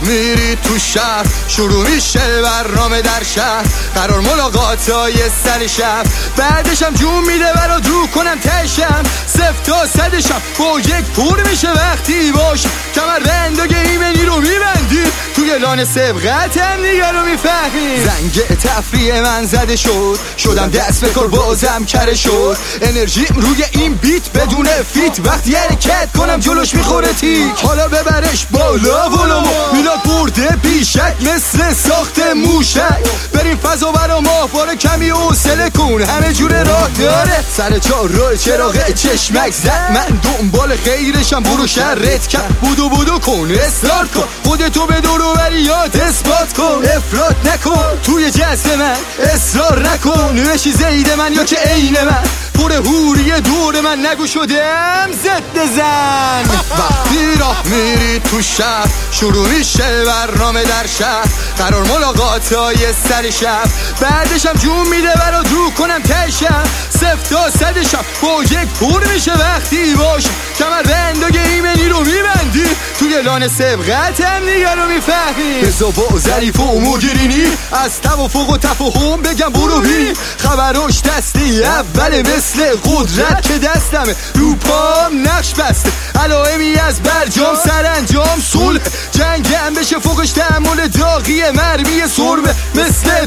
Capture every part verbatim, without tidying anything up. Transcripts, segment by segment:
میری تو شهر، شروع میشه برنامه در شهر، قرار ملاقاتای سر شب، بعدشم جون میده برا دو کنم تشم، صفر تا صدشم با یک پور میشه وقتی باشه کمر بند و گیمنی رو میبندی توی لان سبقت هم دیگه رو میفهمی. زنگ تفریح من زده شد، شدم دست بکار بازم کره شد، انرژیم روی این بیت بدون فیت، وقتی حرکت کنم جلوش میخوره تیک، حالا ببرش بالا ولومو میلاد برده پیشک مثل ساخت موشک، بریم فضا برا ماه باره کمی حوصله کن همه جور راه داره، سر چار راه چراغ چشمک زد، من دنبال خیرشم برو شرت کرد، بودو بودو کن استارت کن، خودتو به دور و بریات اثبات کن، افراد نکن توی جست من اصرار نکن، نوشی زید من یا که عین من پر هوری دور من نگو شدم زد زن. وقتی راه میری تو شهر، شروع میشه برنامه در شهر، قرار ملاقاتای سر شب، بعدشم جون میده برا دو کنم تشم، صفر تا صدشم با یک پور میشه وقتی باشه کمر بند و گیمنی رو میبندی توی لان سبقت هم دیگه رو میفهمی. بزا با ظریف و مدیرینی از توافق و تفاهم بگم برو بینی، خبراش دستی اوله مثل قدرت که دستمه رو پام نقش بسته، علائمی از برجام سرانجام صلح، جنگم بشه فوقش تحمل داغی مرمی سربه مثل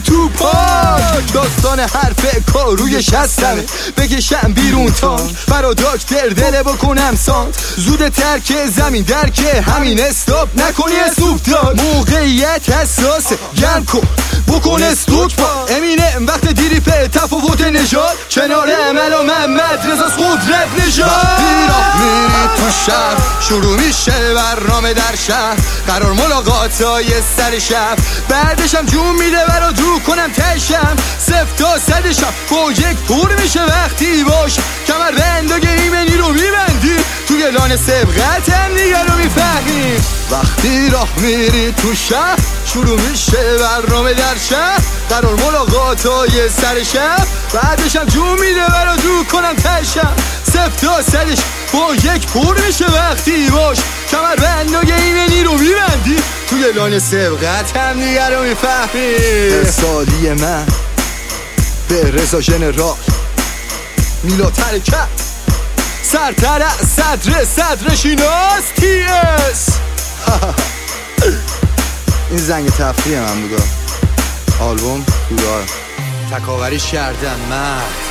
توپاک، داستان حرف کاروی شستمه بکشم بیرون تانک برا داکتر دله بکنم سانت، زود ترک زمین درک همین استاپ نکنی استوپتان، موقعیت حساسه گرم کن بکن استوک با امینه وقت دیری به تفاوت نژاد، کنار عمل و محمد رضا قدرت نژاد. بیراه میری تو شهر، شروع میشه برنامه در شهر، قرار ملاقاتای سر شب، بعدشم جون میده برا دو کنم تشم، صفر تا صدشم با یک پور میشه وقتی باشه کمر بند و گیمنی رو میبندی توی لان سبقت هم دیگه رو میفهمی. وقتی راه میری تو شهر، شروع میشه برنامه در شهر، قرار ملاقاتای سر شب، بعدشم جون میده برا دو کنم تشم، صفر تا صدش با یک پور میشه وقتی باش کمر بند و گیمنی رو میبندی توی لان سبقت هم دیگه رو میفهمی. ارسالی من به رضا ژنرال میلاد حرکت، سرتر از صدر صدر شیناس تی اس. این زنگ تفریح من بودا، آلبوم بودا تکاوریش کردم من.